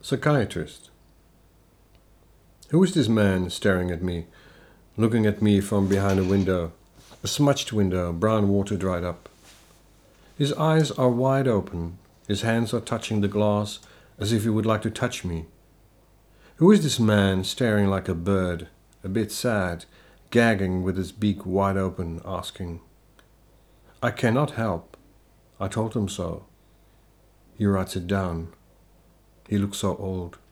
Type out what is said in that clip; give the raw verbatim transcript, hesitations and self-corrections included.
Psychiatrist. Who is this man staring at me, looking at me from behind a window, a smudged window, brown water dried up? His eyes are wide open, his hands are touching the glass as if he would like to touch me. Who is this man staring like a bird, a bit sad, gagging with his beak wide open, asking? I cannot help. I told him so. He writes it down. He looks so old.